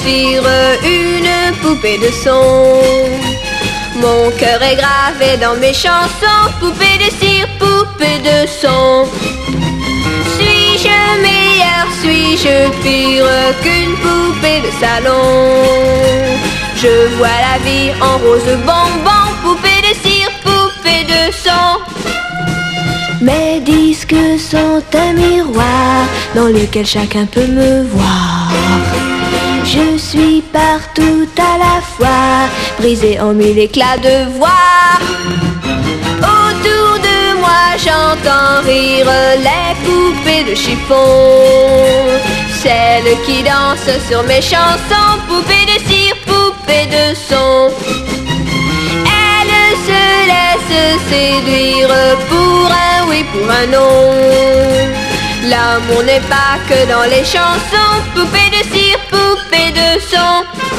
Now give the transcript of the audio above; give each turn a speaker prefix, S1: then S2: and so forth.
S1: cire, une poupée de son. Mon cœur est gravé dans mes chansons, poupée de cire, poupée de son. Suis-je meilleur, suis-je pire qu'une poupée de salon? Je vois la vie en rose bonbon, poupée de cire, poupée de son. Mes disques sont un miroir dans lequel chacun peut me voir. Je suis partout à la fois, brisé en mille éclats de voix. Autour de moi j'entends rire les poupées de chiffon, celles qui dansent sur mes chansons, poupées de cire, poupées de son. Elles se laissent séduire pour un oui, pour un non. L'amour n'est pas que dans les chansons, poupée de cire, poupée de son.